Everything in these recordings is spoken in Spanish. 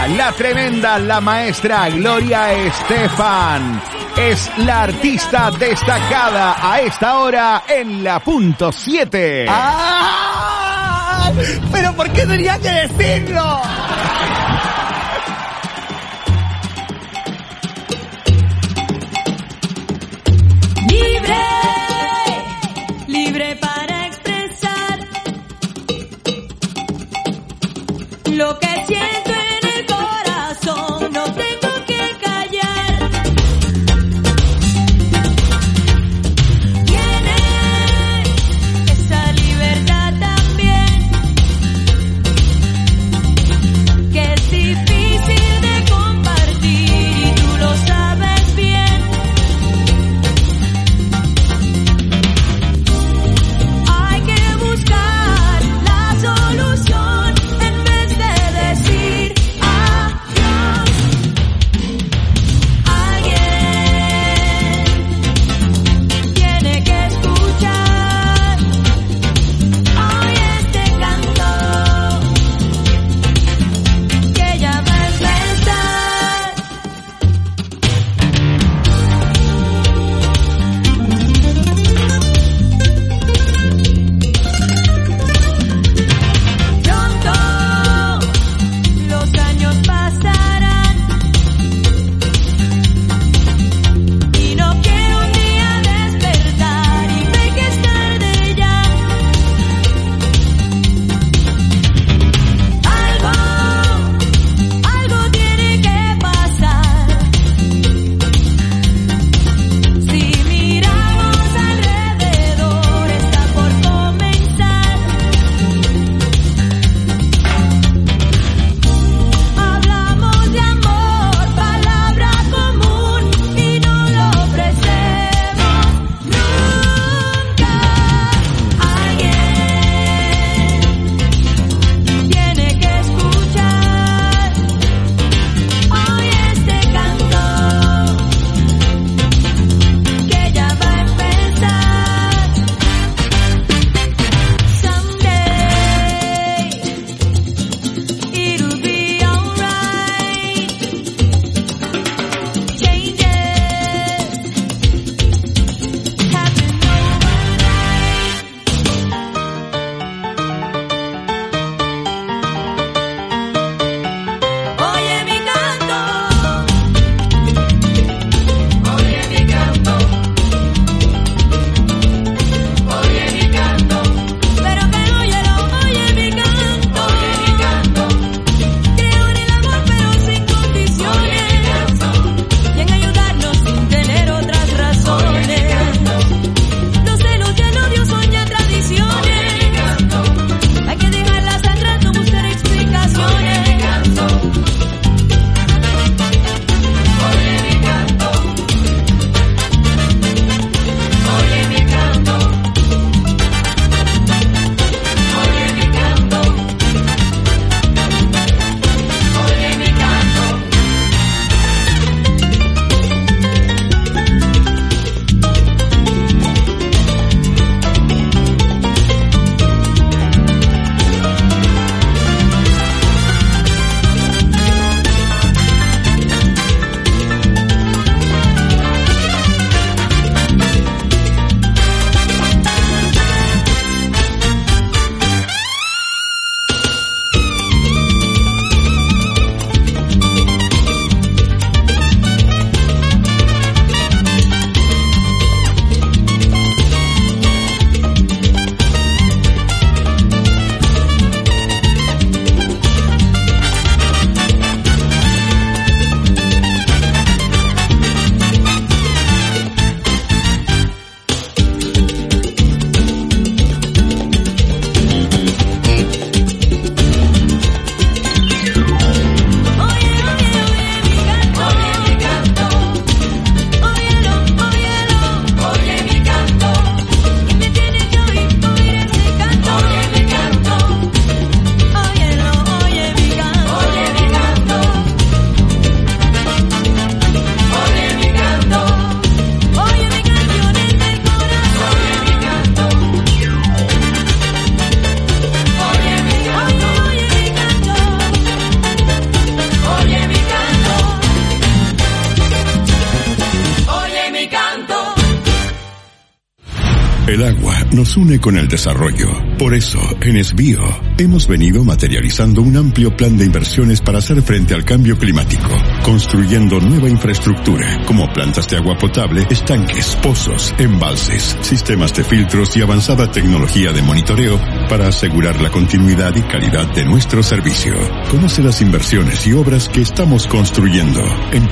única, la tremenda, la maestra Gloria Estefan. Es la artista destacada a esta hora en la punto 7. ¡Ah! ¿Pero por qué tenía que decirlo? Libre, libre para expresar lo que siento en el corazón, no tengo que callar. Tiene esa libertad también, que El agua nos une con el desarrollo. Por eso, en Esbio, hemos venido materializando un amplio plan de inversiones para hacer frente al cambio climático, construyendo nueva infraestructura, como plantas de agua potable, estanques, pozos, embalses, sistemas de filtros y avanzada tecnología de monitoreo para asegurar la continuidad y calidad de nuestro servicio. Conoce las inversiones y obras que estamos construyendo en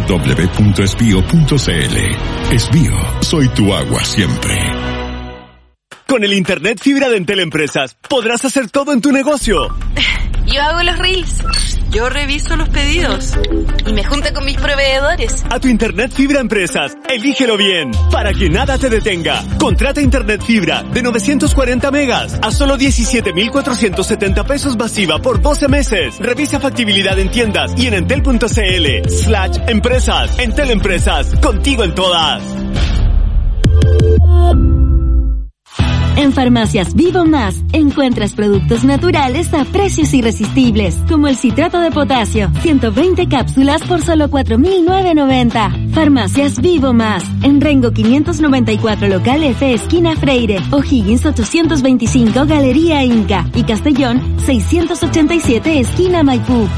www.esbio.cl. Esbio, soy tu agua siempre. Con el internet fibra de Entel Empresas podrás hacer todo en tu negocio. Yo hago los reels. Yo reviso los pedidos. Y me junto con mis proveedores. A tu internet fibra Empresas, elígelo bien, para que nada te detenga. Contrata internet fibra de 940 megas a solo 17,470 pesos masiva por 12 meses. Revisa factibilidad en tiendas y en entel.cl/empresas. Entel Empresas, contigo en todas. En Farmacias Vivo Más encuentras productos naturales a precios irresistibles, como el citrato de potasio, 120 cápsulas por solo 4,990. Farmacias Vivo Más, en Rengo 594 local F, esquina Freire, O'Higgins 825 Galería Inca y Castellón 687 esquina Maipú.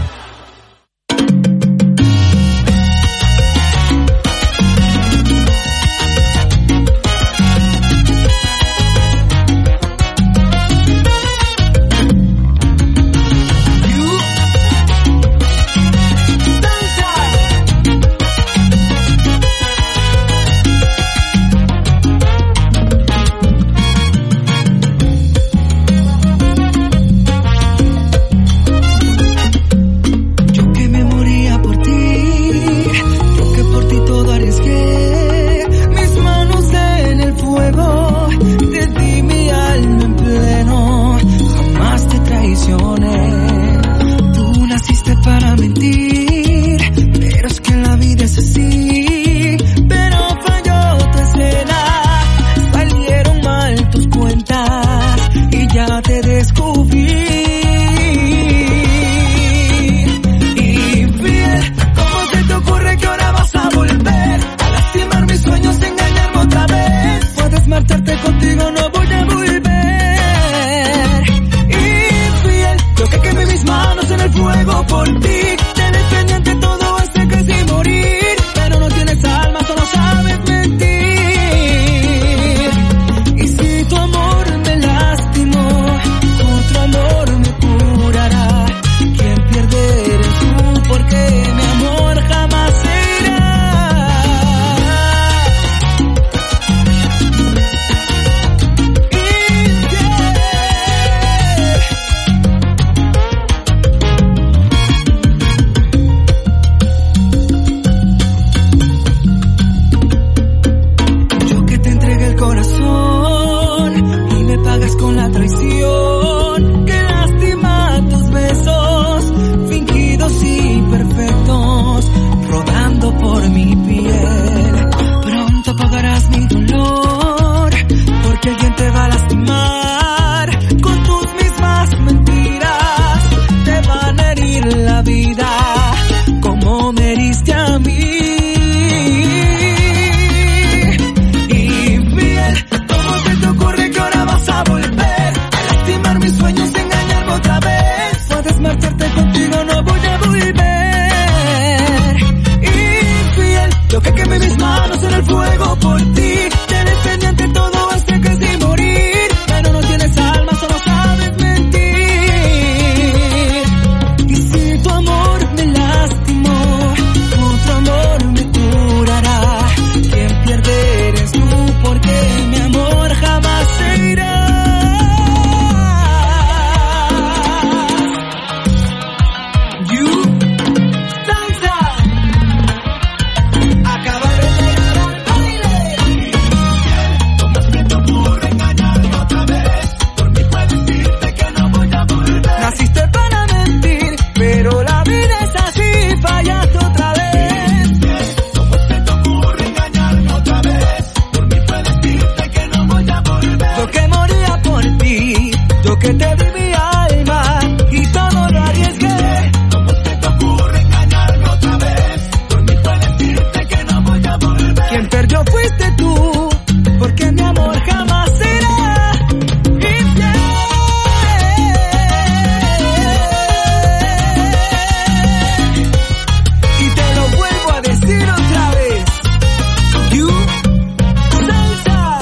otra vez. You, salsa.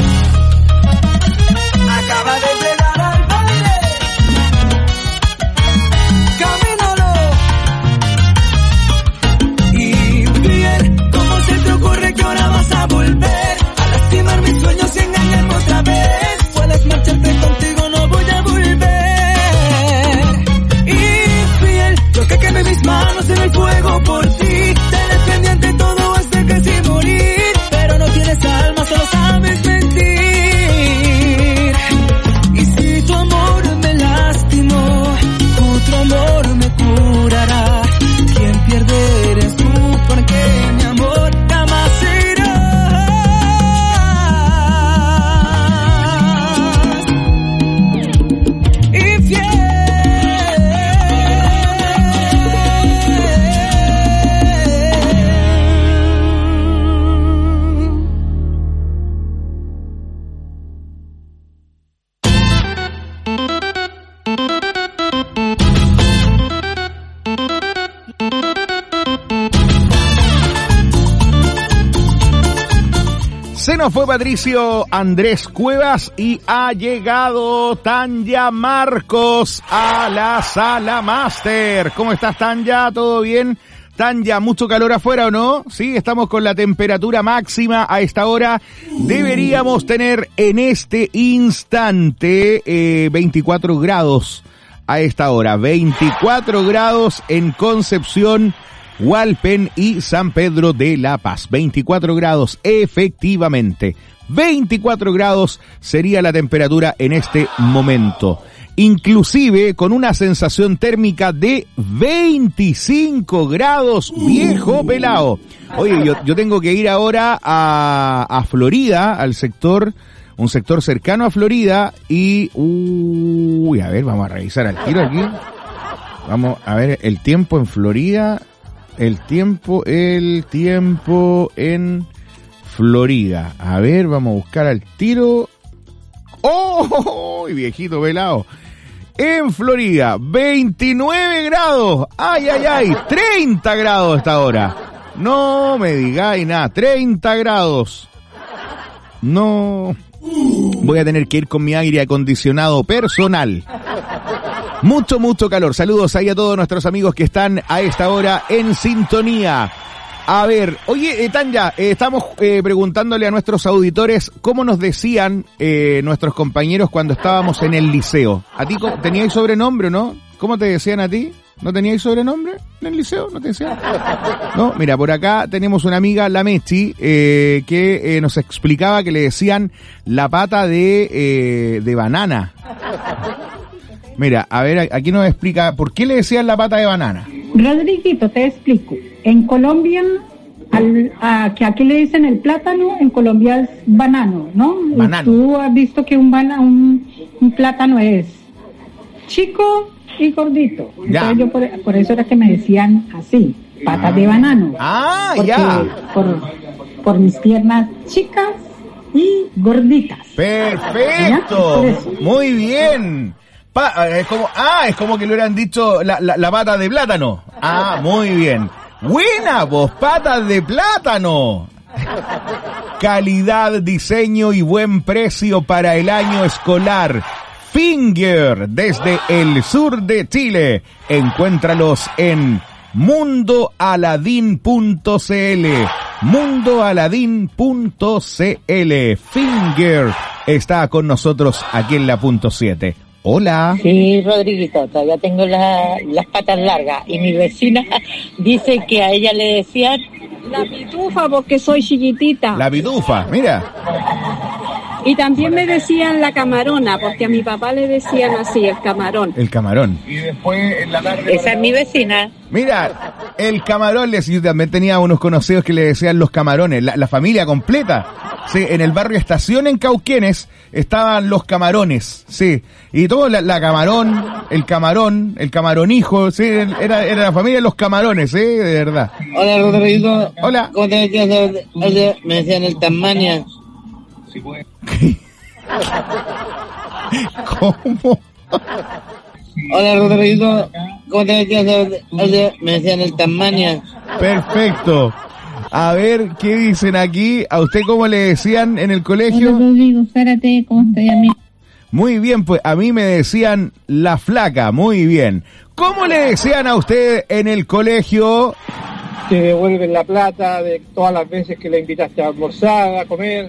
Acaba de llegar al baile. Camínalo. Infiel, ¿cómo se te ocurre que ahora vas a volver a lastimar mis sueños y engañarme otra vez? Puedes marcharte, contigo no voy a volver. Infiel, yo que quemé mis manos en el fuego por ti. Te defendí ante todo hasta casi morir. Pero no tienes alma, solo sabes mentir. Y si tu amor me lastimó, otro amor me curará. Quien pierde eres tú, porque mi amor jamás se irá. Se nos fue Patricio Andrés Cuevas y ha llegado Tanya Marcos a la Sala Master. ¿Cómo estás, Tanya? ¿Todo bien? Tanya, ¿mucho calor afuera o no? Sí, estamos con la temperatura máxima a esta hora. Deberíamos tener en este instante 24 grados a esta hora. 24 grados en Concepción, Hualpén y San Pedro de la Paz. 24 grados, efectivamente. 24 grados sería la temperatura en este momento. Inclusive con una sensación térmica de 25 grados, viejo pelado. Oye, yo tengo que ir ahora a Florida, al sector, un sector cercano a Florida y... a ver, vamos a revisar al tiro aquí. Vamos a ver el tiempo en Florida... El tiempo en Florida. A ver, vamos a buscar al tiro. ¡Oh! Viejito pelado. En Florida, 29 grados. ¡Ay, ay, ay! 30 grados hasta ahora. No me digáis nada. 30 grados. No. Voy a tener que ir con mi aire acondicionado personal. Mucho calor. Saludos ahí a todos nuestros amigos que están a esta hora en sintonía. A ver, oye, Tanya, estamos preguntándole a nuestros auditores cómo nos decían nuestros compañeros cuando estábamos en el liceo. ¿A ti teníais sobrenombre o no? ¿Cómo te decían a ti? ¿No teníais sobrenombre en el liceo? ¿No te decían? No, mira, por acá tenemos una amiga, la Mechi, que nos explicaba que le decían la pata de banana. Mira, a ver, aquí nos explica por qué le decían la pata de banana. Rodriguito, te explico. En Colombia, que aquí le dicen el plátano, en Colombia es banano, ¿no? Banano. Tú has visto que un plátano es chico y gordito. Ya. Entonces yo por eso era que me decían así, patas de banano. Ah, porque ya. Por mis piernas chicas y gorditas. Perfecto. Muy bien. Es como que le hubieran dicho la pata de plátano. Ah, muy bien. Buena, vos, patas de plátano. Calidad, diseño y buen precio para el año escolar. Finger, desde el sur de Chile. Encuéntralos en mundoaladin.cl. mundoaladin.cl. Finger está con nosotros aquí en la punto 7. Hola. Sí, Rodriguito, todavía tengo las patas largas y mi vecina dice que a ella le decían la pitufa porque soy chiquitita. La pitufa, mira. Y también me decían la camarona, porque a mi papá le decían así, el camarón. El camarón. Y después en la tarde... Esa es mi vecina. Mira, el camarón, yo también tenía unos conocidos que le decían los camarones, la familia completa. Sí, en el barrio Estación en Cauquenes estaban los camarones, sí. Y todo la camarón, el camaronijo, sí, era la familia de los camarones, sí, de verdad. Hola, Rodrigo. Hola. ¿Cómo te decías? Me decían el Tasmania. Sí, pues. ¿Cómo? Hola, Rodrigo. ¿Cómo te decías? Me decían el Tasmania. Perfecto. A ver, ¿qué dicen aquí? ¿A usted cómo le decían en el colegio? Hola, Rodrigo Zárate, ¿cómo estoy, amigo? Muy bien, pues a mí me decían la flaca, muy bien. ¿Cómo le decían a usted en el colegio? Te devuelven la plata de todas las veces que le invitaste a almorzar, a comer.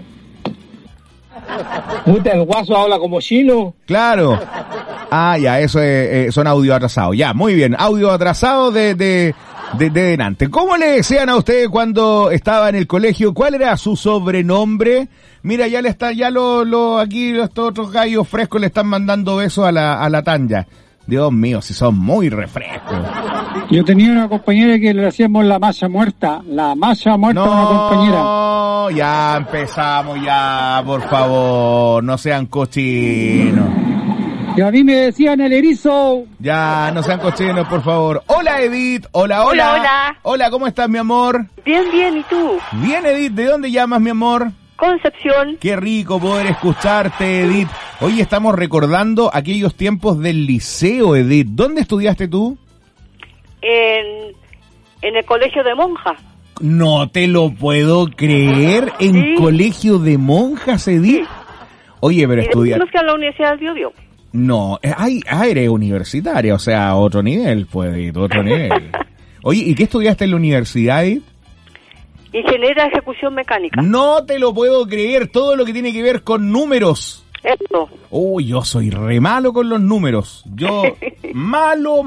Puta, el guaso habla como chino. Claro. Ah, ya, eso son audio atrasados. Ya, muy bien. Audio atrasado de delante. ¿Cómo le decían a usted cuando estaba en el colegio? ¿Cuál era su sobrenombre? Mira, ya aquí estos otros gallos frescos le están mandando besos a la Tanya. Dios mío, si son muy refrescos. Yo tenía una compañera que le hacíamos la masa muerta. La masa muerta a una compañera. No, ya empezamos, ya, por favor, no sean cochinos. Y a mí me decían el erizo. Ya, no sean cochinos, por favor. Hola, Edith. Hola. Hola, ¿cómo estás, mi amor? Bien, ¿y tú? Bien, Edith. ¿De dónde llamas, mi amor? Concepción. Qué rico poder escucharte, Edith. Hoy estamos recordando aquellos tiempos del liceo, Edith. ¿Dónde estudiaste tú? En el colegio de monjas. No te lo puedo creer. ¿En colegio de monjas, Edith? Sí. Oye, pero estudiar... ¿No fui a la Universidad del Biobío? No, eres universitaria, o sea, otro nivel, pues, Edith, otro nivel. Oye, ¿y qué estudiaste en la universidad, Edith? Ingeniera de ejecución mecánica. No te lo puedo creer, todo lo que tiene que ver con números. Eso. Uy, yo soy re malo con los números. Yo, malo.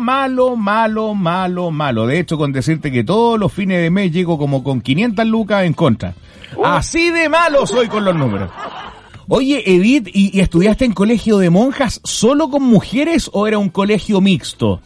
De hecho, con decirte que todos los fines de mes llego como con 500 lucas en contra. Así de malo soy con los números. Oye, Edith, ¿y estudiaste en colegio de monjas solo con mujeres o era un colegio mixto?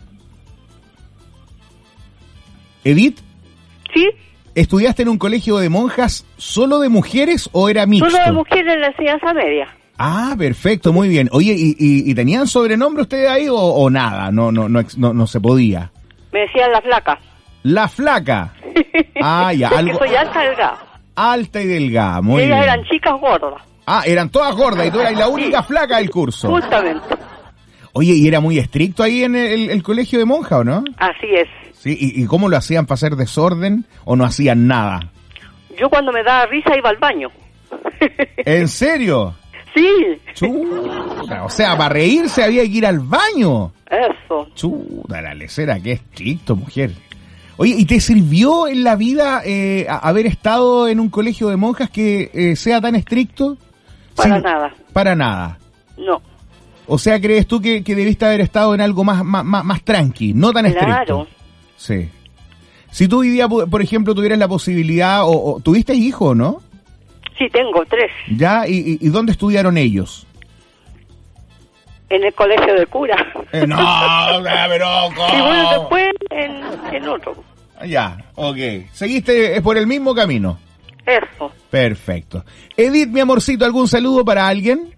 ¿Edith? Sí. ¿Estudiaste en un colegio de monjas solo de mujeres o era mixto? Solo de mujeres en la enseñanza media. Ah, perfecto, muy bien. Oye, ¿y tenían sobrenombre ustedes ahí o nada? No se podía. Me decían la flaca. ¿La flaca? Ah, ya. Algo... que soy alta y delgada. Alta y delgada, muy bien. Ellas eran chicas gordas. Ah, eran todas gordas y tú eras la única flaca del curso. Justamente. Oye, ¿y era muy estricto ahí en el colegio de monja o no? Así es. Sí, ¿y cómo lo hacían para hacer desorden o no hacían nada? Yo cuando me daba risa iba al baño. ¿En serio? Sí. Chuta, o sea, para reírse había que ir al baño. Eso. Chuta, la lecera, qué estricto, mujer. Oye, ¿y te sirvió en la vida haber estado en un colegio de monjas que sea tan estricto? Para nada. Para nada. No. O sea, ¿crees tú que debiste haber estado en algo más tranqui, no tan estricto? Claro. Sí. Si tú hoy día, por ejemplo, tuvieras la posibilidad, o ¿tuviste hijos, no? Sí, tengo 3. ¿Ya? ¿Y dónde estudiaron ellos? En el colegio de cura. No, pero ¿cómo? Y bueno, después en otro. Ya, ok. ¿Seguiste por el mismo camino? Eso. Perfecto. Edith, mi amorcito, ¿algún saludo para alguien?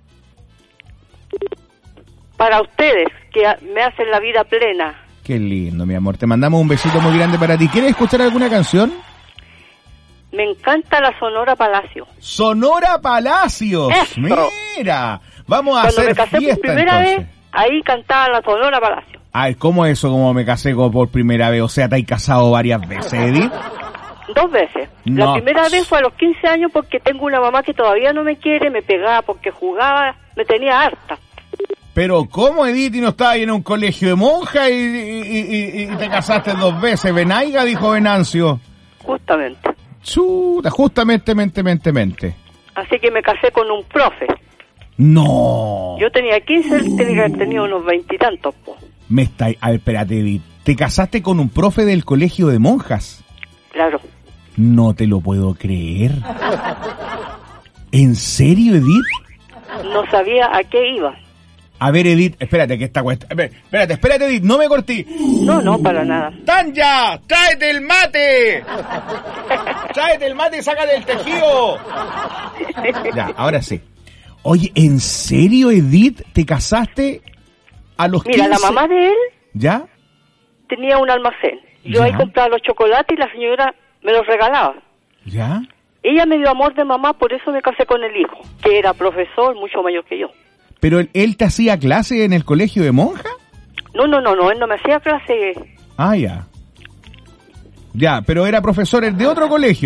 Para ustedes, que me hacen la vida plena. Qué lindo, mi amor. Te mandamos un besito muy grande para ti. ¿Quieres escuchar alguna canción? Me encanta la Sonora Palacio. ¡Sonora Palacios! Eso. ¡Mira! Vamos a hacer fiesta, cuando me casé por primera vez, ahí cantaba la Sonora Palacio. Ay, ¿cómo eso, como me casé por primera vez? O sea, ¿te has casado varias veces, Edith? 2 veces. No. La primera vez fue a los 15 años porque tengo una mamá que todavía no me quiere, me pegaba porque jugaba, me tenía harta. Pero ¿cómo, Edith, y no estabas ahí en un colegio de monjas y te casaste 2 veces? Venaiga, dijo Venancio. Justamente. Chuta, justamente. Así que me casé con un profe. No. Yo tenía 15, él tenía que haber tenido unos 20 y tantos, po. A ver, espérate, Edith. ¿Te casaste con un profe del colegio de monjas? Claro. No te lo puedo creer. ¿En serio, Edith? No sabía a qué iba. A ver, Edith, espérate, que esta cuesta. Espérate, Edith, no me cortí. No, para nada. ¡Tanya! ¡Tráete el mate! ¡Tráete el mate y sácate el tejido! Ya, ahora sí. Oye, ¿en serio, Edith, te casaste a los 15? Mira, la mamá de él... ¿Ya? Tenía un almacén. Yo ahí compraba los chocolates y la señora me los regalaba. ¿Ya? Ella me dio amor de mamá, por eso me casé con el hijo, que era profesor, mucho mayor que yo. ¿Pero él te hacía clase en el colegio de monja? No, él no me hacía clase. Ah, ya. Ya, pero era profesor de otro colegio.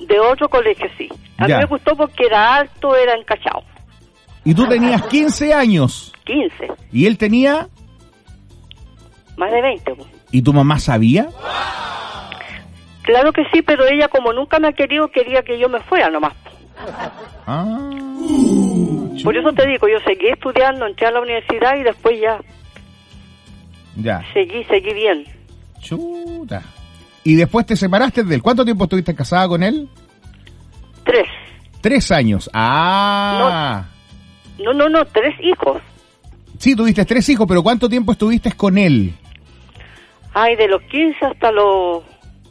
De otro colegio, sí. A mí me gustó porque era alto, era encachado. ¿Y tú tenías 15 años? 15. ¿Y él tenía? Más de 20. Pues. ¿Y tu mamá sabía? Claro que sí, pero ella como nunca me ha querido, quería que yo me fuera nomás. Ah. Por eso te digo, yo seguí estudiando, entré a la universidad y después ya. Seguí bien. Chuta. ¿Y después te separaste de él? ¿Cuánto tiempo estuviste casada con él? 3. 3 años. Ah. No, 3 hijos. Sí, tuviste 3 hijos, pero ¿cuánto tiempo estuviste con él? Ay, de los 15 hasta los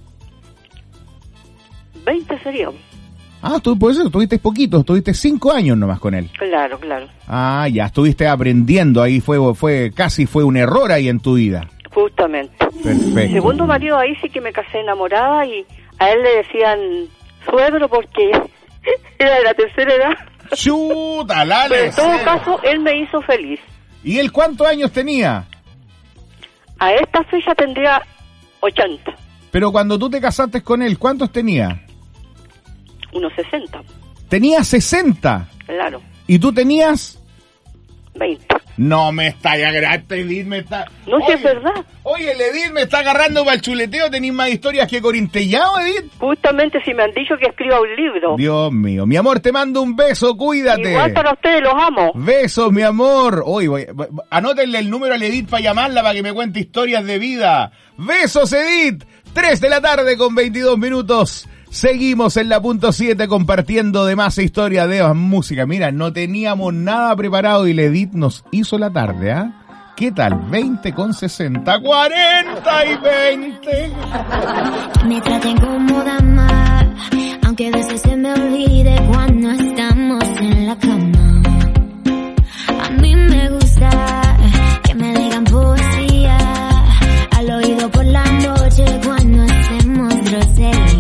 20 sería. Ah, por eso estuviste poquito, estuviste 5 años nomás con él. Claro. Ah, ya, estuviste aprendiendo, ahí casi fue un error ahí en tu vida. Justamente. Perfecto. Mi segundo marido, ahí sí que me casé enamorada y a él le decían suegro porque era de la tercera edad. Chuta, pero en todo caso, él me hizo feliz. ¿Y él cuántos años tenía? A esta fecha tendría 80. Pero cuando tú te casaste con él, ¿cuántos tenía? Unos 60. ¿Tenía 60? Claro. ¿Y tú tenías? 20. No me está agarrando, Edith me está... No, si es verdad. Oye, el Edith me está agarrando para el chuleteo, ¿tenés más historias que Corintellado, Edith? Justamente si me han dicho que escriba un libro. Dios mío, mi amor, te mando un beso, cuídate. Igual para ustedes, los amo. Besos, mi amor. Oye, anótenle el número a Edith para llamarla para que me cuente historias de vida. Besos, Edith. 3 de la tarde con 22 minutos. Seguimos en la punto 7 compartiendo de más historias de música. Mira, no teníamos nada preparado y la Edith nos hizo la tarde, ¿ah? ¿Qué tal? 20 con 60, 40 y 20. Me traten como dama, aunque a veces se me olvide cuando estamos en la cama. A mí me gusta que me digan poesía al oído por la noche cuando hacemos groserías.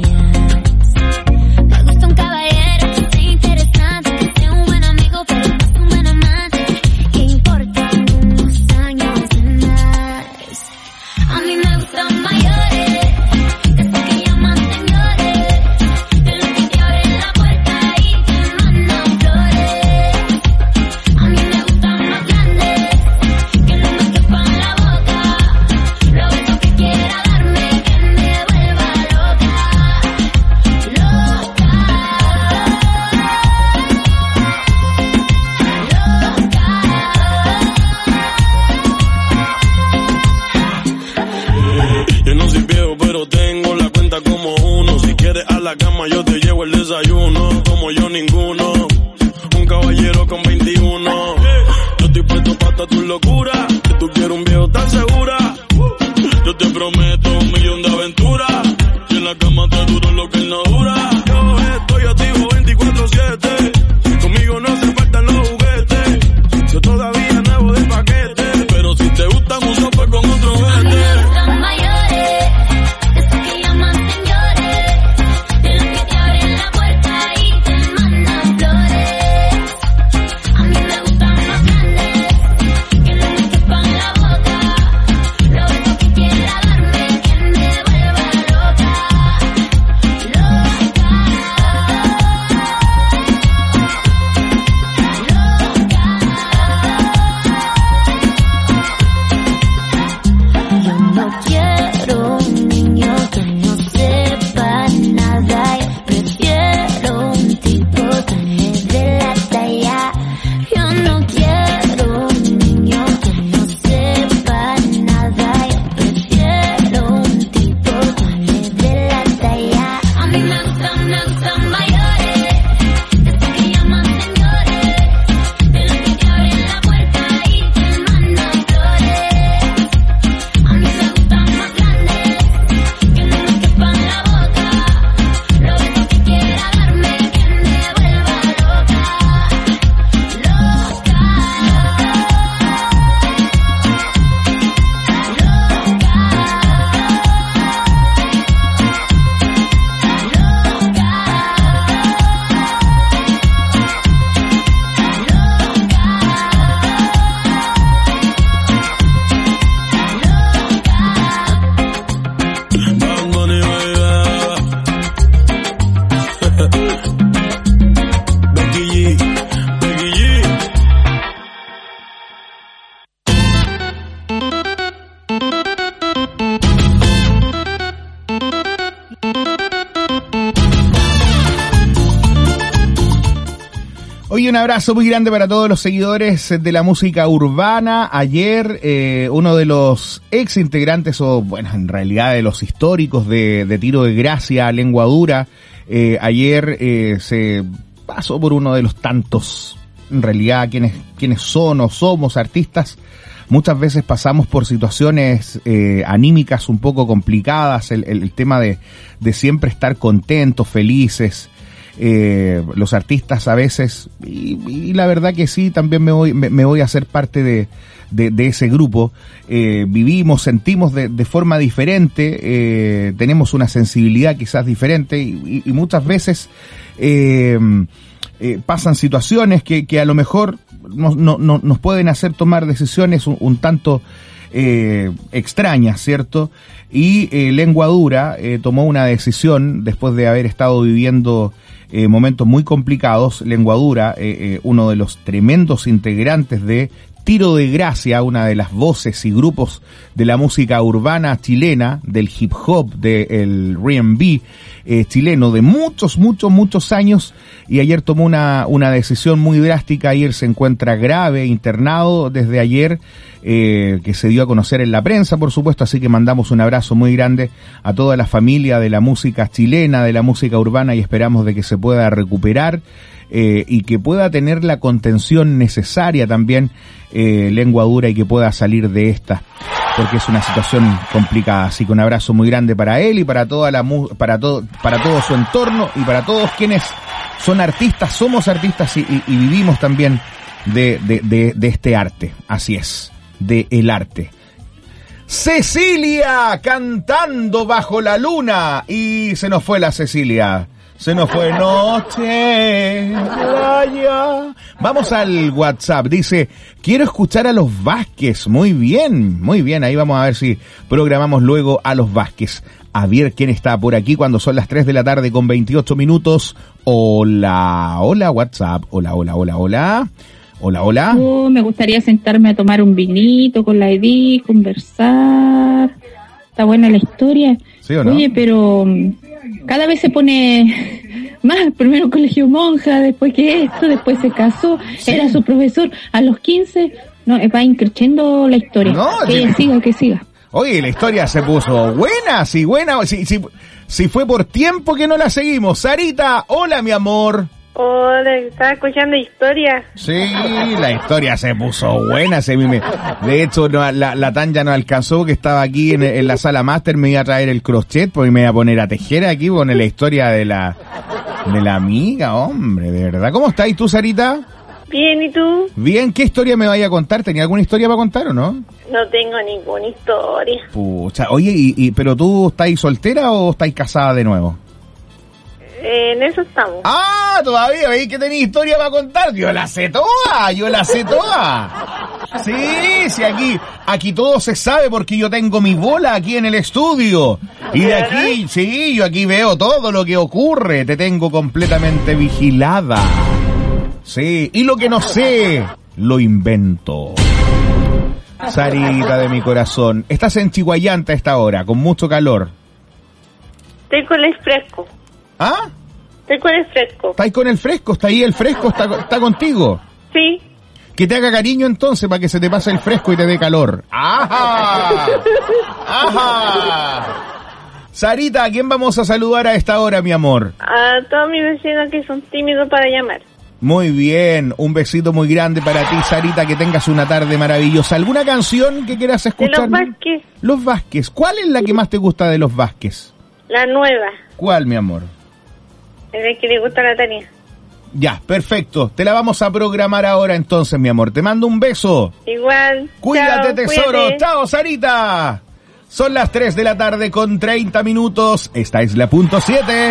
La cama yo te llevo el desayuno, como yo ninguno, un caballero con 21. Yo estoy puesto para tu locura, que tú quieres un viejo tan segura. Yo te prometo 1.000.000 de aventuras, y en la cama te duro lo que él no dura. Yo estoy activo 24/7, conmigo no se faltan los juguetes. Yo todavía nuevo de paquete, pero si te gustan mucho pues con otro vete. Oye, un abrazo muy grande para todos los seguidores de la música urbana. Ayer, uno de los ex integrantes, o bueno, en realidad de los históricos de Tiro de Gracia, Lengua Dura, ayer se pasó por uno de los tantos, en realidad, quienes son o somos artistas. Muchas veces pasamos por situaciones anímicas un poco complicadas, el tema de siempre estar contentos, felices. Los artistas a veces, y la verdad que sí, también me voy a hacer parte de ese grupo. Vivimos, sentimos de forma diferente, tenemos una sensibilidad quizás diferente, y muchas veces pasan situaciones que a lo mejor nos pueden hacer tomar decisiones un tanto extrañas, ¿cierto? Y Lengua Dura tomó una decisión después de haber estado viviendo momentos muy complicados. Lengua Dura, uno de los tremendos integrantes de Tiro de Gracia, una de las voces y grupos de la música urbana chilena, del hip hop, del R&B chileno de muchos años, y ayer tomó una decisión muy drástica. Ayer se encuentra grave, internado desde ayer, que se dio a conocer en la prensa, por supuesto, así que mandamos un abrazo muy grande a toda la familia de la música chilena, de la música urbana, y esperamos de que se pueda recuperar y que pueda tener la contención necesaria también Lengua Dura, y que pueda salir de esta, porque es una situación complicada. Así que un abrazo muy grande para él y para toda para todo su entorno, y para todos quienes son artistas, somos artistas y vivimos también de este arte. Así es, de el arte. Cecilia cantando Bajo la Luna, y se nos fue la Cecilia. Se nos fue noche, playa. Vamos al WhatsApp. Dice, quiero escuchar a los Vázquez. Muy bien. Ahí vamos a ver si programamos luego a los Vázquez. A ver quién está por aquí cuando son las 3 de la tarde con 28 minutos. Hola, WhatsApp. Hola. Me gustaría sentarme a tomar un vinito con la Edith, conversar. Está buena la historia. ¿Sí o no? Oye, pero cada vez se pone más. Primero colegio monja, después que esto, después se casó, ¿sí? Era su profesor. A los 15, no, va increciendo la historia. No, que siga. Oye, la historia se puso buena, sí, buena. Si fue por tiempo que no la seguimos. Sarita, hola, mi amor. Hola, estaba escuchando historias. Sí, la historia se puso buena. De hecho, la Tanya no alcanzó, que estaba aquí en la sala máster. Me iba a traer el crochet porque me iba a poner a tejer aquí con la historia de la amiga, hombre, de verdad. ¿Cómo estás? ¿Y tú, Sarita? Bien, ¿y tú? Bien, ¿qué historia me vaya a contar? ¿Tenía alguna historia para contar o no? No tengo ninguna historia. Pucha, oye, ¿pero tú estáis soltera o estáis casada de nuevo? En eso estamos. Ah, todavía, ¿veis que tenéis historia para contar? Yo la sé toda. Sí, aquí todo se sabe porque yo tengo mi bola aquí en el estudio. Y de aquí, sí, yo aquí veo todo lo que ocurre. Te tengo completamente vigilada. Sí, y lo que no sé, lo invento. Sarita de mi corazón, estás en Chihuayante a esta hora, con mucho calor. Estoy con el fresco. ¿Ah? Estoy con el fresco. ¿Estáis con el fresco? ¿Está ahí el fresco? ¿Está contigo? Sí. Que te haga cariño entonces para que se te pase el fresco y te dé calor. ¡Ajá! Sarita, ¿a quién vamos a saludar a esta hora, mi amor? A todos mis vecinos que son tímidos para llamar. Muy bien, un besito muy grande para ti, Sarita, que tengas una tarde maravillosa. ¿Alguna canción que quieras escuchar? De los Vázquez. Los Vázquez. ¿Cuál es la que más te gusta de los Vázquez? La nueva. ¿Cuál, mi amor? Es que le gusta a la Tania. Ya, perfecto. Te la vamos a programar ahora entonces, mi amor. Te mando un beso. Igual. Cuídate, tesoro. Cuídate. Chao, Sarita. Son las 3 de la tarde con 30 minutos. Esta es la punto 7.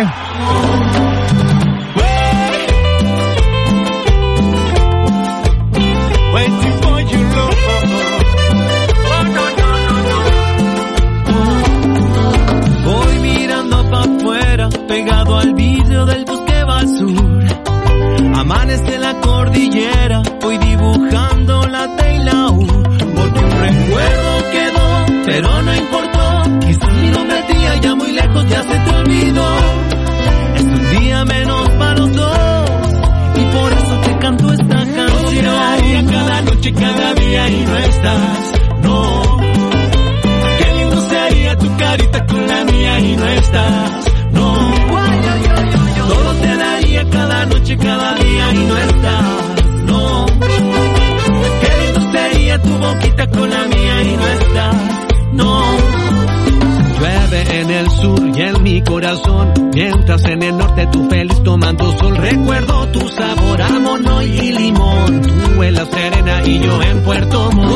Voy mirando pa' afuera, pegado al vidrio del bus que va al sur. Amanece la cordillera, voy dibujando la T y la U. Porque un recuerdo quedó, pero no importó. Quizás mi nombre tía ya muy lejos ya se te olvidó. Es un día menos para los dos, y por eso te canto cada día y no estás, no. Qué lindo sería tu boquita con la mía y no estás, no. Llueve en el sur y en mi corazón, mientras en el norte tú feliz tomando sol. Recuerdo tu sabor a mono y limón, tú en La Serena y yo en Puerto Montt.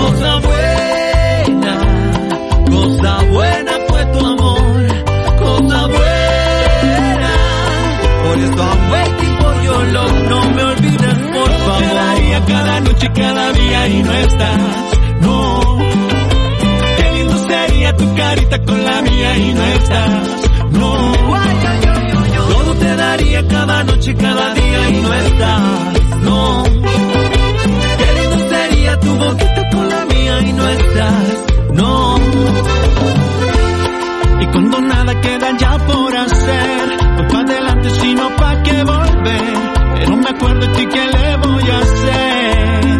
Cosa buena fue tu amor, cosa buena. Por eso I'm waiting for your love, no me olvides por favor. Te daría cada noche y cada día y no estás, no. Qué lindo sería tu carita con la mía y no estás, no. Todo te daría cada noche y cada día y no estás, no. Qué lindo sería tu boquita con la mía y no estás, no. Y cuando nada queda ya por hacer, voy pa' adelante sino pa' qué volver. Pero me acuerdo de ti, ¿qué le voy a hacer?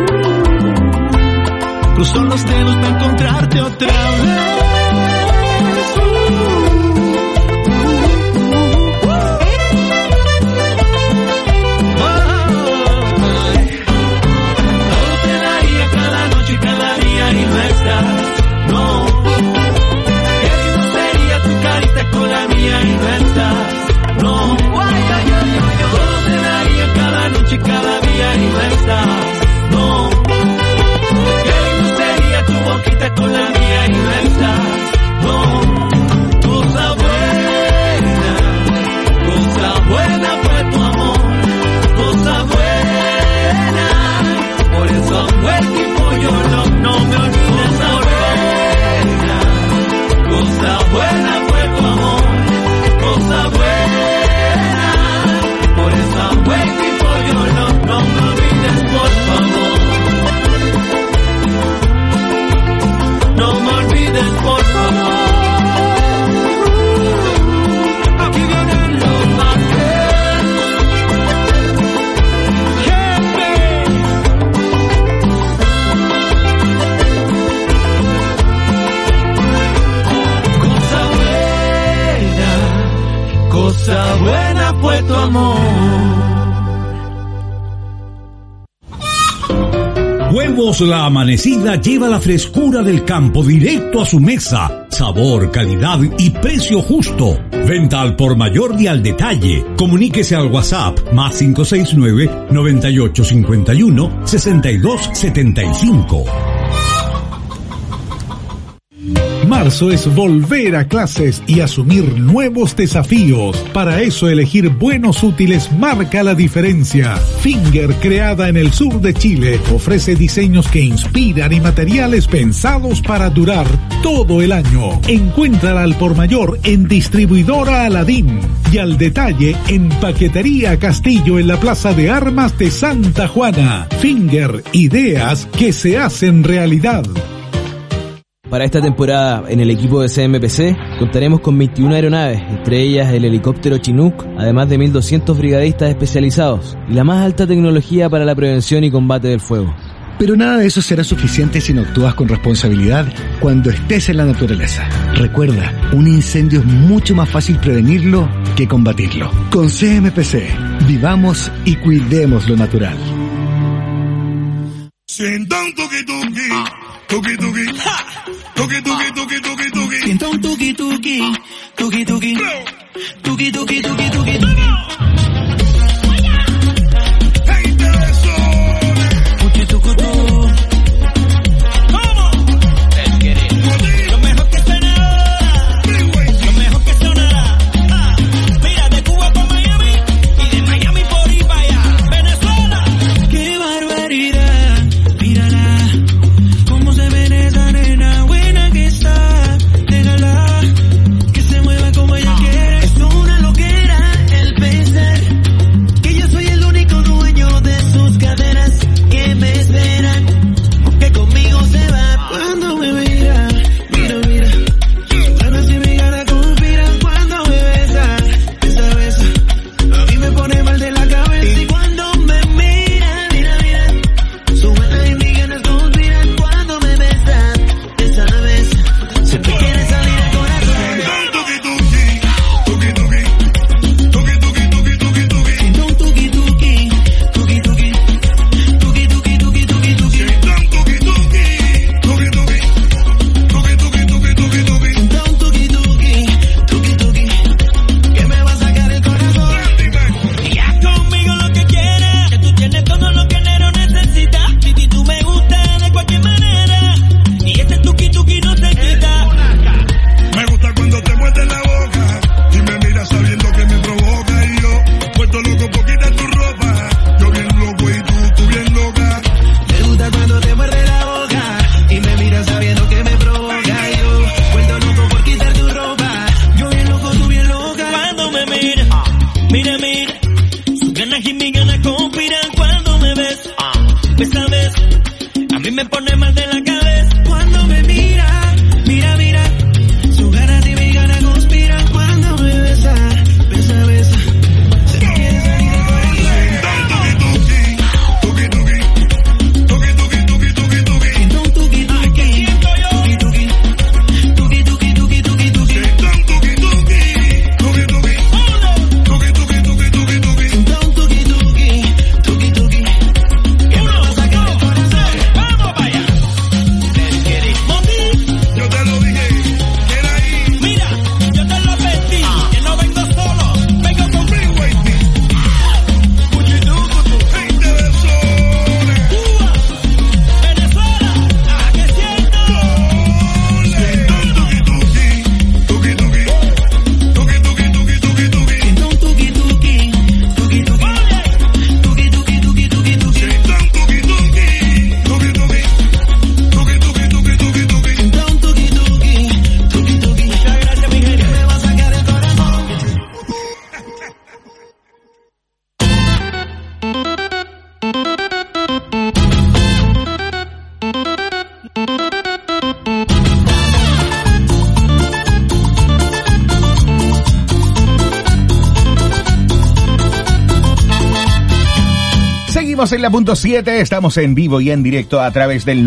Cruzo los dedos para encontrarte otra vez. Cada día y no estás, no. Qué lindo sería tu boquita con la mía y no estás, no. Cosa buena fue tu amor, cosa buena. Por eso I'm waiting for your love, no me olvides, cosa buena fue tu amor, cosa buena. Por eso I'm waiting. No me olvides, por favor. No me olvides, por favor. Aquí vienen los Masters. Jefe. Cosa buena fue tu amor. Huevos La Amanecida lleva la frescura del campo directo a su mesa. Sabor, calidad y precio justo. Venta al por mayor y al detalle. Comuníquese al WhatsApp más 569-9851-6275. Marzo es volver a clases y asumir nuevos desafíos. Para eso elegir buenos útiles marca la diferencia. Finger, creada en el sur de Chile, ofrece diseños que inspiran y materiales pensados para durar todo el año. Encuéntrala al por mayor en Distribuidora Aladín y al detalle en Paquetería Castillo en la Plaza de Armas de Santa Juana. Finger, ideas que se hacen realidad. Para esta temporada, en el equipo de CMPC, contaremos con 21 aeronaves, entre ellas el helicóptero Chinook, además de 1.200 brigadistas especializados, y la más alta tecnología para la prevención y combate del fuego. Pero nada de eso será suficiente si no actúas con responsabilidad cuando estés en la naturaleza. Recuerda, un incendio es mucho más fácil prevenirlo que combatirlo. Con CMPC, vivamos y cuidemos lo natural. Sienta un tuki-tuki, tuki-tuki, tuki-tuki, tuki-tuki, tuki. Sienta un tuki-tuki, tuki-tuki, tuki-tuki, tuki-tuki. Déjala que se mueva como ella quiere. Es una loquera el pensar y mis ganas conspiran cuando me ves. Esa vez, a mí me pone mal de la cabeza cuando me mira, mira, mira. Sus ganas y mis ganas conspiran cuando me besa, besa, besa. Se me quiere salir del corazón. En la punto 7, estamos en vivo y en directo a través del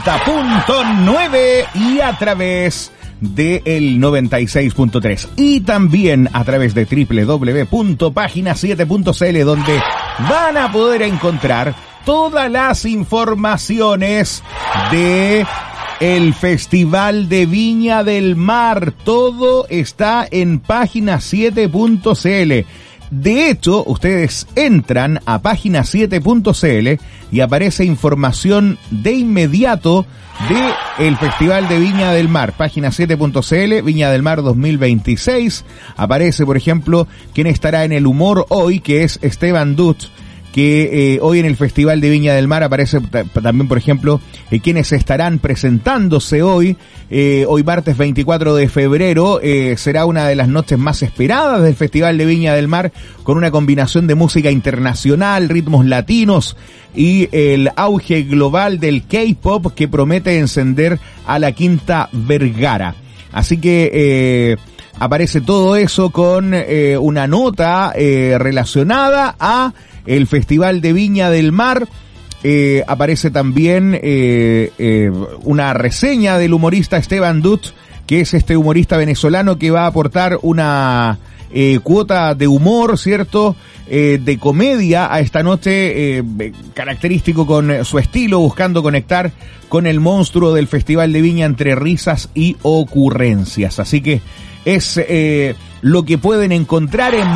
90.9 y a través del 96.3 y también a través de www.pagina7.cl, donde van a poder encontrar todas las informaciones de el Festival de Viña del Mar. Todo está en pagina7.cl. De hecho, ustedes entran a pagina7.cl y aparece información de inmediato de el Festival de Viña del Mar. Pagina7.cl, Viña del Mar 2026. Aparece, por ejemplo, quién estará en el humor hoy, que es Esteban Dutch, que hoy en el Festival de Viña del Mar. Aparece también, por ejemplo, quienes estarán presentándose hoy. Hoy martes 24 de febrero será una de las noches más esperadas del Festival de Viña del Mar, con una combinación de música internacional, ritmos latinos y el auge global del K-pop que promete encender a la Quinta Vergara. Así que aparece todo eso con una nota relacionada a el Festival de Viña del Mar. Aparece también una reseña del humorista Esteban Dutch, que es este humorista venezolano que va a aportar una cuota de humor, ¿cierto?, de comedia a esta noche, característico con su estilo, buscando conectar con el monstruo del Festival de Viña entre risas y ocurrencias. Así que es lo que pueden encontrar en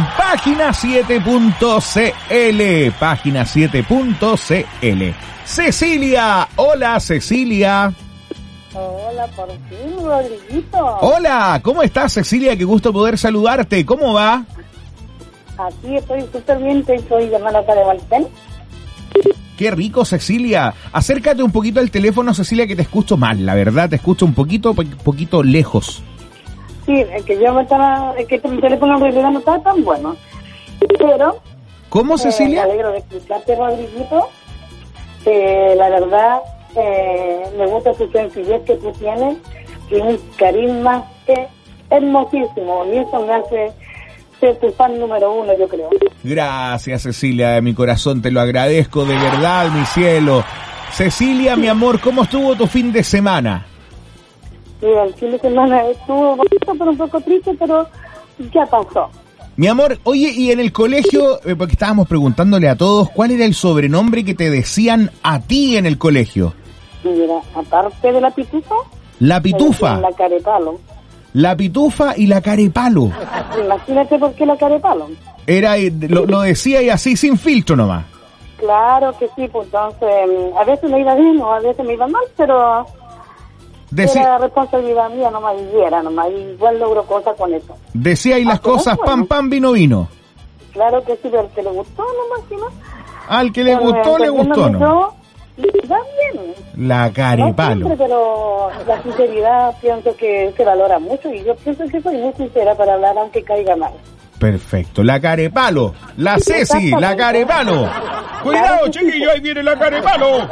pagina7.cl, pagina7.cl. Cecilia, hola Cecilia. Hola, por fin, Rodriguito. Hola, ¿cómo estás Cecilia? Qué gusto poder saludarte, ¿cómo va? Aquí estoy súper bien, te estoy llamando acá de Valpén. Qué rico, Cecilia. Acércate un poquito al teléfono, Cecilia, que te escucho mal, la verdad, te escucho un poquito lejos. Sí, es que mi teléfono en realidad no está tan bueno. Pero... ¿Cómo, Cecilia? Me alegro de escucharte, Rodriguito. La verdad, me gusta tu sencillez que tú tienes y un carisma hermosísimo. Y eso me hace ser tu fan número 1, yo creo. Gracias, Cecilia, de mi corazón, te lo agradezco de verdad, mi cielo. Cecilia, mi amor, ¿cómo estuvo tu fin de semana? Sí, el fin de semana estuvo bonito, pero un poco triste, pero ya pasó. Mi amor, oye, y en el colegio, porque estábamos preguntándole a todos, ¿cuál era el sobrenombre que te decían a ti en el colegio? Mira, aparte de la pitufa... La pitufa. La carepalo. La pitufa y la carepalo. Imagínate por qué la carepalo. Era, lo decía y así, sin filtro nomás. Claro que sí, pues entonces, a veces me iba bien o a veces me iba mal, pero... Era responsabilidad mía, nomás viviera, nomás, igual logro cosas con eso. Decía y las cosas, pam, pam, vino, vino. Claro que sí, pero al que le gustó, nomás, ¿sí, no? Al que le gustó, le gustó, ¿no? Va bien. La carepalo. No siempre, pero la sinceridad pienso que se valora mucho y yo pienso que soy muy sincera para hablar aunque caiga mal. Perfecto. La carepalo. La Ceci, la carepalo. Cuidado, chiquillo, ahí viene la carepalo.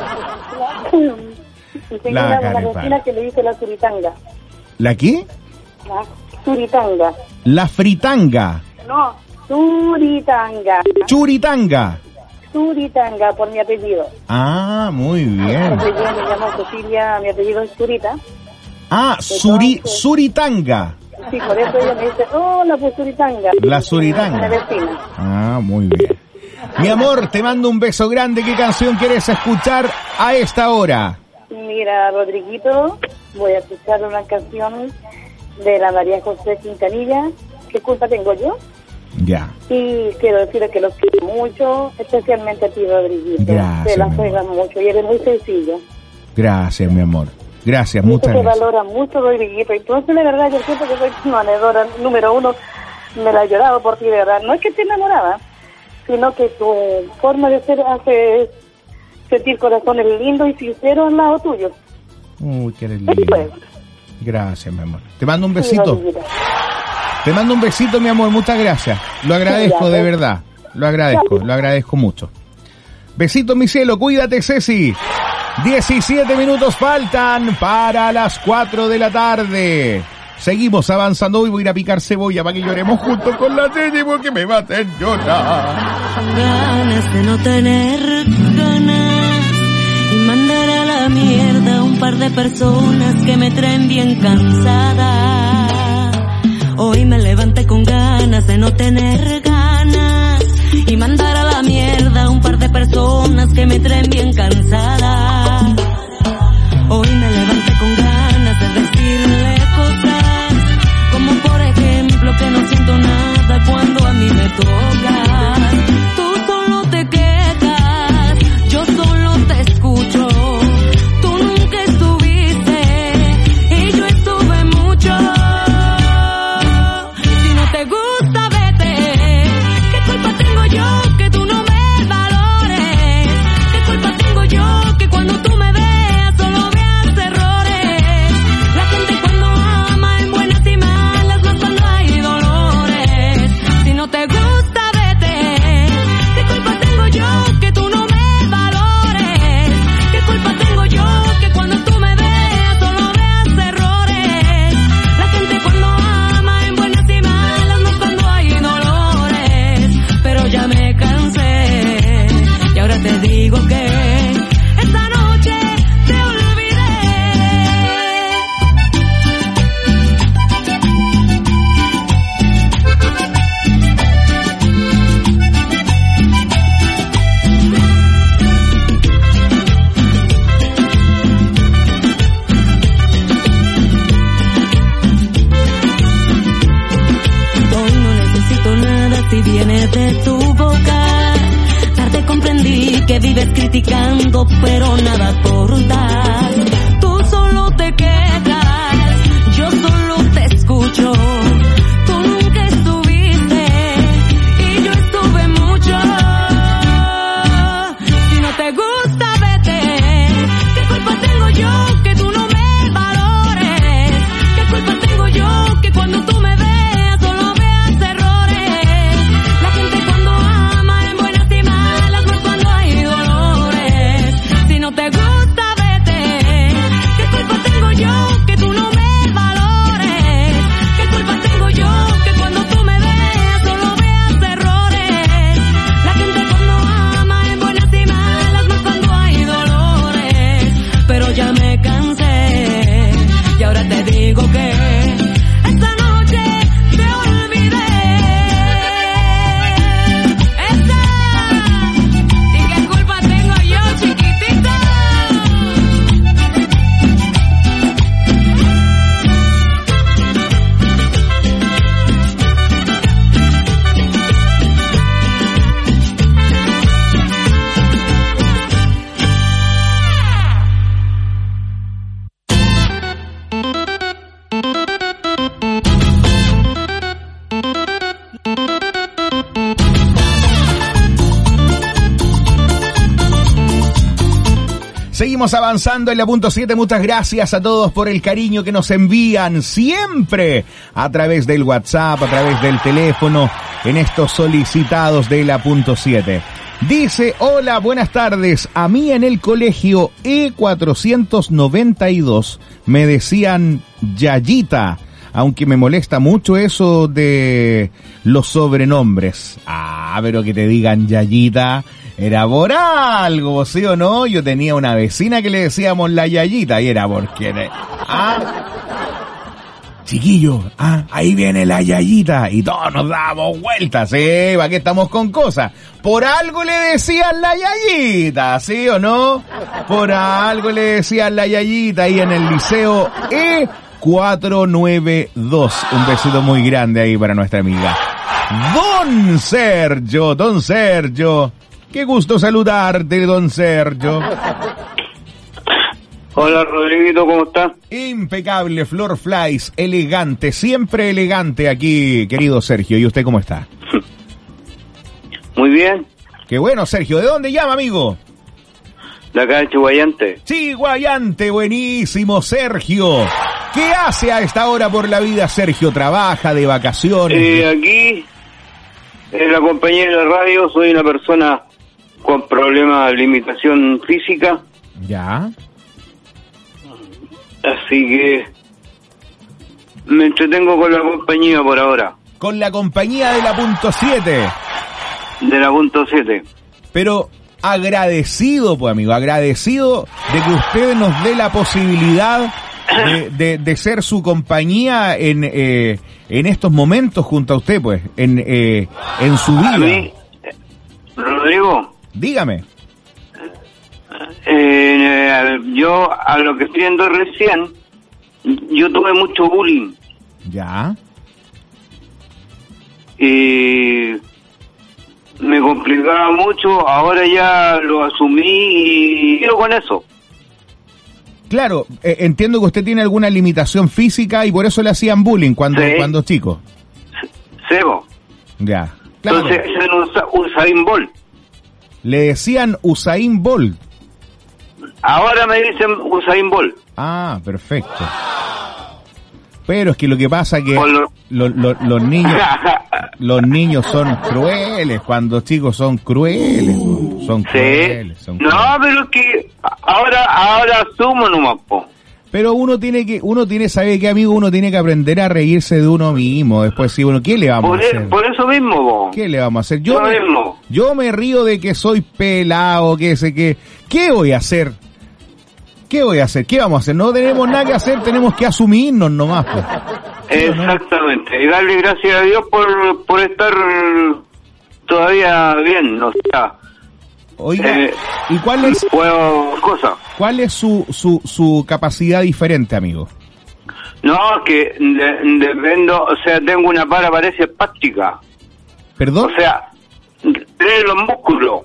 La vecina que le dice la suritanga. ¿La qué? La suritanga. La fritanga. No, suritanga. Churitanga. Suritanga, por mi apellido. Ah, muy bien. Mi apellido me llamo Cecilia, mi apellido es Surita. Ah, Suritanga. Sí, por eso ella me dice, hola, pues Suritanga. La Suritanga. La vecina. Ah, muy bien. Mi amor, te mando un beso grande. ¿Qué canción quieres escuchar a esta hora? Mira, Rodriguito, voy a escuchar una canción de la María José Quintanilla. ¿Qué culpa tengo yo? Ya. Y quiero decirle que los quiero mucho, especialmente a ti, Rodriguito. Gracias. Te la juegas mucho y eres muy sencillo. Gracias, mi amor. Gracias, y muchas gracias. gracias. Te valora mucho, Rodriguito. Entonces, de verdad, yo siento que soy tu manejadora número uno. Me la he llorado por ti, de verdad. No es que esté enamorada, sino que tu forma de ser hace sentir corazones lindos y sinceros al lado tuyo. Uy, qué lindo. Gracias, mi amor. Te mando un besito. Sí, te mando un besito, mi amor. Muchas gracias. Lo agradezco, de verdad. Lo agradezco mucho. Besito, mi cielo. Cuídate, Ceci. 17 minutos faltan para las 4 de la tarde. Seguimos avanzando. Hoy voy a ir a picar cebolla para que lloremos juntos con la Ceci porque me va a hacer llorar. Ganas de no tener ganas y mandar a la mierda a un par de personas que me traen bien cansada. Hoy me levanté con ganas de no tener ganas y mandar a la mierda a un par de personas que me traen bien cansada. Hoy me levanté con ganas de decirle cosas como por ejemplo que no siento nada cuando a mí me toca. Tú solo te quejas, yo solo te escucho. Tú nunca estuviste y yo estuve mucho. Si no te gusta, vete. ¿Qué culpa tengo yo que tú no me valores? ¿Qué culpa tengo yo que cuando tú me veas solo veas errores? La gente cuando ama en buenas y malas, más cuando hay dolores. Si no te gusta, vete. ¿Qué culpa tengo yo que tú no me valores? ¿Qué culpa tengo yo que cuando tú me veas solo veas errores? La gente cuando ama en buenas y malas, más cuando hay dolores. Pero ya me cansé y ahora te digo que esta noche te olvidé. Hoy no necesito nada si viene de tu boca. Tarde comprendí que vives criticando, pero nada aportas. Tú solo te quejas, yo solo te escucho. Tú nunca estuviste y yo estuve mucho. Si no te gusta, vete. ¿Qué culpa tengo yo que tú no me valores? ¿Qué culpa tengo yo que cuando tú me veas solo veas errores? La gente cuando ama en buenas y malas, más cuando hay dolores. Si no te gusta, vete. Seguimos avanzando en la punto 7. Muchas gracias a todos por el cariño que nos envían siempre a través del WhatsApp, a través del teléfono, en estos solicitados de la punto 7. Dice, hola, buenas tardes. A mí en el colegio E492 me decían Yayita, aunque me molesta mucho eso de los sobrenombres. Ah, pero que te digan Yayita era por algo, ¿sí o no? Yo tenía una vecina que le decíamos la Yayita y era porque... chiquillo, ahí viene la Yayita, y todos nos dábamos vueltas, ¿para qué estamos con cosas? Por algo le decían la Yayita, ¿sí o no? Por algo le decían la Yayita ahí en el liceo E492. Un besito muy grande ahí para nuestra amiga. Don Sergio, qué gusto saludarte, don Sergio. Hola, Rodriguito, ¿cómo estás? Impecable, Flor Flies, elegante, siempre elegante aquí, querido Sergio. ¿Y usted cómo está? Muy bien. Qué bueno, Sergio. ¿De dónde llama, amigo? De acá de Chihuayante. Chihuayante, buenísimo, Sergio. ¿Qué hace a esta hora por la vida, Sergio? ¿Trabaja, de vacaciones? Aquí, en la compañía de la radio, soy una persona con problemas de limitación física. Ya. Así que me entretengo con la compañía por ahora. Con la compañía de la punto 7. De la punto 7. Pero agradecido, pues amigo, agradecido de que usted nos dé la posibilidad de ser su compañía en estos momentos junto a usted, pues, en su vida. A mí, Rodrigo. Dígame. Yo, a lo que estoy viendo recién, yo tuve mucho bullying. Ya. Y me complicaba mucho, ahora ya lo asumí y quiero con eso. Claro, entiendo que usted tiene alguna limitación física y por eso le hacían bullying cuando chico. Sebo. Ya. Claro. Entonces, es Usain Bolt. Le decían Usain Bolt. Ahora me dicen Usain Bolt. Ah, perfecto. Pero es que lo que pasa que los niños son crueles, cuando chicos son crueles, son crueles. No, pero es que ahora asumo nomás, po. Pero uno tiene, ¿sabe qué, amigo? Uno tiene que aprender a reírse de uno mismo. Después, sí, bueno, ¿qué le vamos a hacer? Por eso mismo, vos. ¿Qué le vamos a hacer? Yo me río de que soy pelado, que sé que... ¿Qué voy a hacer? ¿Qué voy a hacer? ¿Qué vamos a hacer? No tenemos nada que hacer, tenemos que asumirnos nomás, pues. Exactamente. Y darle gracias a Dios por estar todavía bien, o sea... Oiga, ¿y cuál es su capacidad diferente, amigo? No, que dependo, o sea, tengo una parálisis espástica. ¿Perdón? O sea, de los músculos.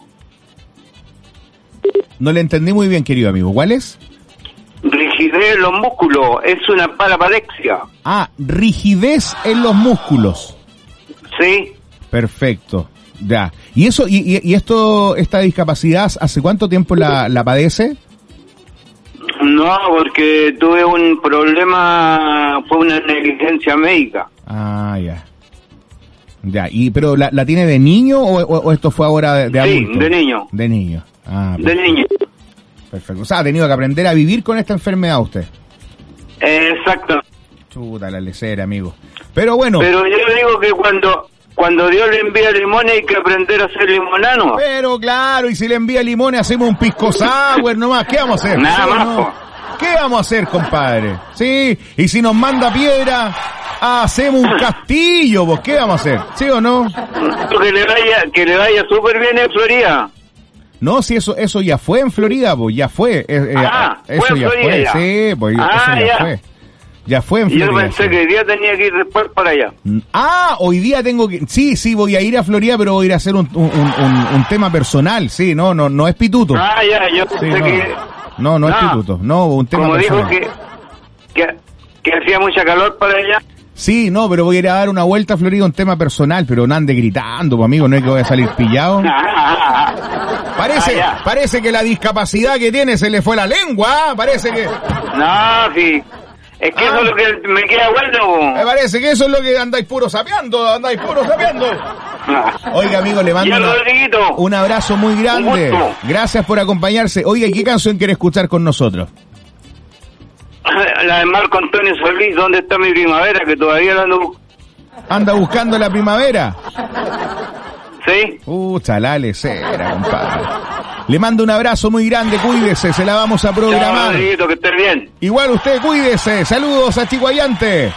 No le entendí muy bien, querido amigo. ¿Cuál es? Rigidez en los músculos, es una parapalexia. Ah, rigidez en los músculos. Sí. Perfecto. Ya. ¿Y eso, esta discapacidad, hace cuánto tiempo la padece? No, porque tuve un problema, fue una negligencia médica. Ah, ya. Ya, pero ¿la tiene de niño o esto fue ahora de adulto? Sí, de niño. De niño. Ah, de niño. Perfecto. O sea, ha tenido que aprender a vivir con esta enfermedad usted. Exacto. Chuta la lecera, amigo. Pero bueno. Pero yo digo que cuando Dios le envía limones hay que aprender a hacer limonano. Pero claro, y si le envía limones hacemos un pisco sour nomás. ¿Qué vamos a hacer? Nada más. No? ¿Qué vamos a hacer, compadre? Sí, y si nos manda piedra, hacemos un castillo, ¿vos qué vamos a hacer? ¿Sí o no? Que le vaya súper bien en Florida. No, si eso ya fue en Florida, pues ya fue. Eso fue ya fue, ya. Sí, pues eso ya fue. Ya fue en Florida. Yo pensé que hoy día tenía que ir después para allá. Ah, hoy día tengo que... Sí, voy a ir a Florida, pero voy a ir a hacer un tema personal, sí, no es pituto. Ah, ya, yo pensé que... No es pituto, no, un tema como personal. Como dijo que hacía mucha calor para allá. Sí, no, pero voy a ir a dar una vuelta a Florida, un tema personal, pero no ande gritando, pues, amigo, no es que voy a salir pillado. Parece que la discapacidad que tiene se le fue la lengua, parece que... No, sí. Es que eso es lo que me queda bueno. Me parece que eso es lo que andáis puro sapeando. Oiga, amigo, le mando un abrazo muy grande. Gracias por acompañarse. Oiga, ¿qué canción quiere escuchar con nosotros? La de Marco Antonio Solís, ¿dónde está mi primavera? Que todavía la anda buscando la primavera. ¿Sí? Chalale, cera, compadre. Le mando un abrazo muy grande, cuídese, se la vamos a programar. Chao, Rodriguito, que estés bien. Igual usted, cuídese. Saludos a Chihuayante.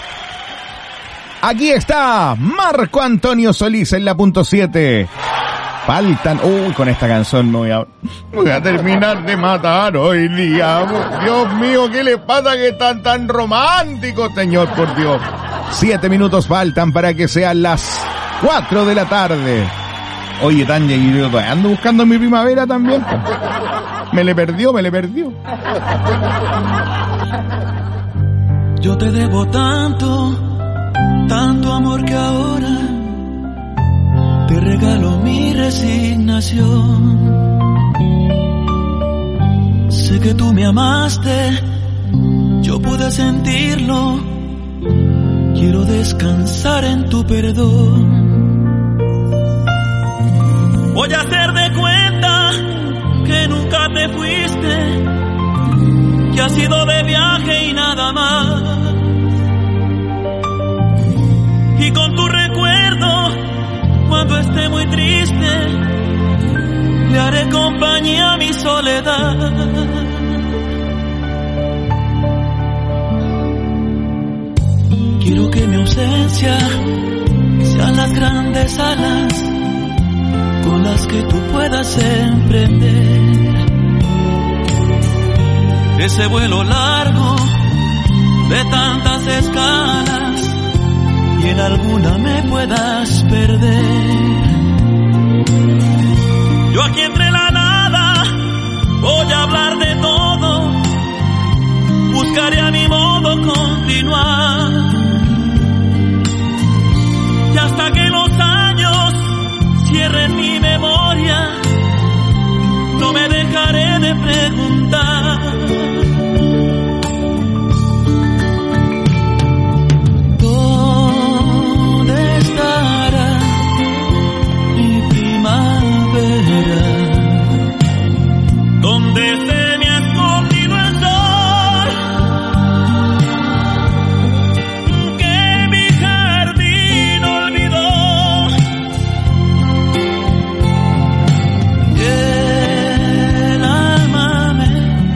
Aquí está Marco Antonio Solís en la .7. Faltan... con esta canción voy a terminar de matar hoy día. Dios mío, ¿qué le pasa que están tan románticos, señor? Por Dios. 7 minutos faltan para que sean las 4 de la tarde. Oye, Tanya, y yo ando buscando mi primavera también. Me le perdió. Yo te debo tanto amor que ahora te regalo mi resignación. Sé que tú me amaste, yo pude sentirlo. Quiero descansar en tu perdón. Voy a hacer de cuenta que nunca te fuiste, que has ido de viaje y nada más. Y con tu recuerdo, cuando esté muy triste, le haré compañía a mi soledad. Quiero que mi ausencia sean las grandes alas con las que tú puedas emprender ese vuelo largo de tantas escalas y en alguna me puedas perder. Yo aquí entre la nada voy a hablar de todo, buscaré a mi modo continuar y hasta que los años cierren mi memoria, no me dejaré de preguntar. ¿Dónde estará mi primavera? ¿Dónde se me ha escondido el sol? Que mi jardín olvidó. El alma me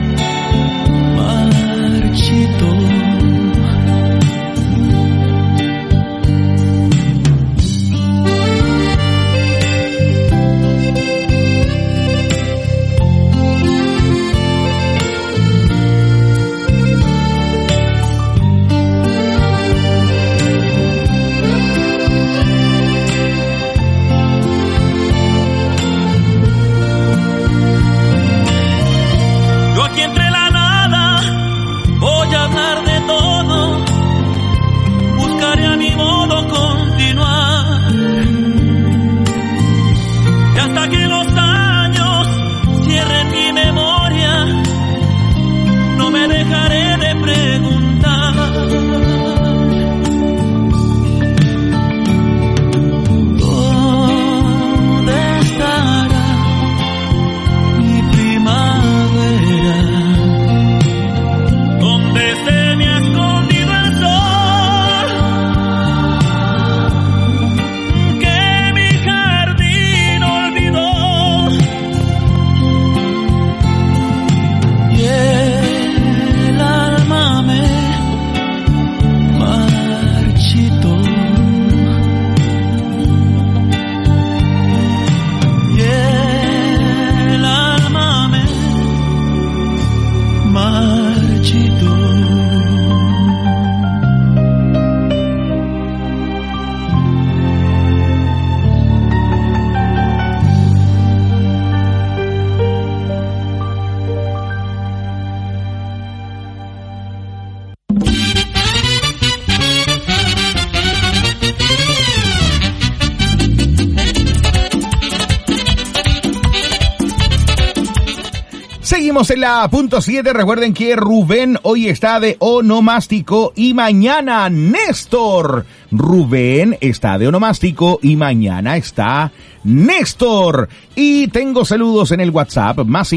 Seguimos en la punto 7. Recuerden que Rubén hoy está de onomástico y mañana Néstor. Rubén está de onomástico y mañana está Néstor. Y tengo saludos en el WhatsApp, más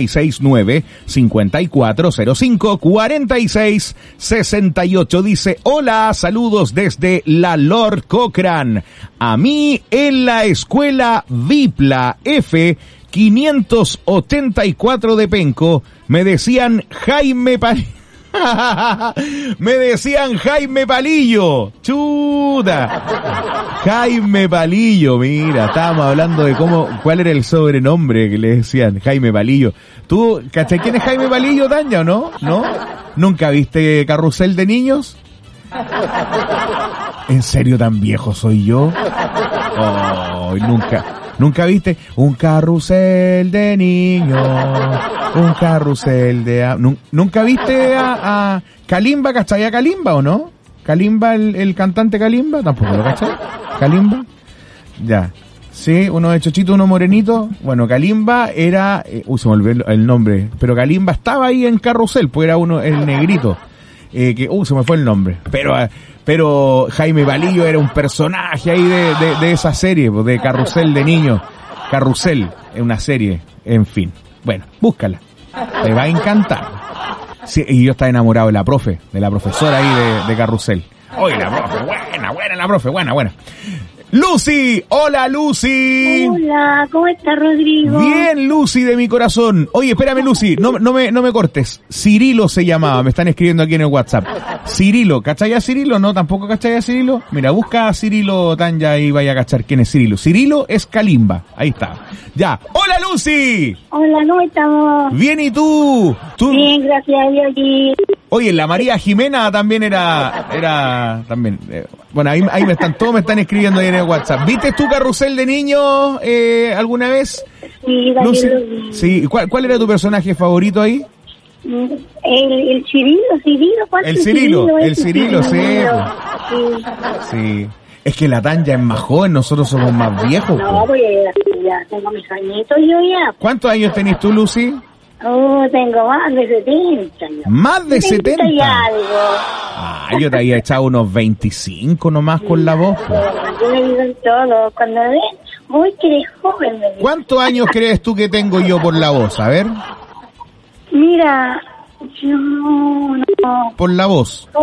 569-5405-4668. Dice, hola, saludos desde la Lord Cochrane. A mí en la escuela Vipla F 584 de Penco me decían Jaime me decían Jaime Palillo. Chuta. Jaime Palillo, mira, estábamos hablando de cuál era el sobrenombre que le decían, Jaime Palillo. ¿Tú, cachai quién es Jaime Palillo, Tanya, o no? ¿No? ¿Nunca viste Carrusel de Niños? ¿En serio tan viejo soy yo? Oh, ¿Nunca viste un carrusel de niños? Un carrusel de... ¿Nunca viste a Kalimba? ¿Cachai a Kalimba o no? ¿Kalimba, el cantante Kalimba? Tampoco lo cachai. ¿Kalimba? Ya. Sí, uno de chochito, uno morenito. Bueno, Kalimba era... se me olvidó el nombre. Pero Kalimba estaba ahí en carrusel, pues era uno, el negrito. Se me fue el nombre. Pero Jaime Palillo era un personaje ahí de esa serie, de Carrusel de Niños. Carrusel, es una serie, en fin. Bueno, búscala. Te va a encantar. Sí, y yo estaba enamorado de la profesora ahí de Carrusel. Oye, la profe, buena la profe, buena. Lucy, hola Lucy. Hola, ¿cómo estás, Rodrigo? Bien, Lucy de mi corazón. Oye, espérame, Lucy, no me cortes. Cirilo se llamaba, me están escribiendo aquí en el WhatsApp. Cirilo, ¿cachai a Cirilo? No, tampoco ¿cachai a Cirilo? Mira, busca a Cirilo, Tanya, y vaya a cachar quién es Cirilo. Cirilo es Kalimba, ahí está. Ya, hola Lucy. Hola, ¿cómo estamos? Bien, ¿y tú? Bien, gracias a Dios. Oye, la María Jimena también era también. Bueno, ahí todos me están escribiendo ahí en el WhatsApp. ¿Viste tu Carrusel de Niños alguna vez? Sí, Lucy. Sí, ¿cuál era tu personaje favorito ahí? El Cirilo. ¿Cuál el Cirilo, sí. Sí. Es que la Tanya es más joven, nosotros somos más viejos. No, pues ya tengo mis añitos yo ya. ¿Cuántos años tenés tú, Lucy? Tengo más de 70. ¿Más de 70? Y algo. Yo te había echado unos 25 nomás con la voz. Yo le digo todo. Cuando ven, uy, que eres joven. ¿Cuántos años crees tú que tengo yo por la voz? A ver. Mira, yo no. Por la voz.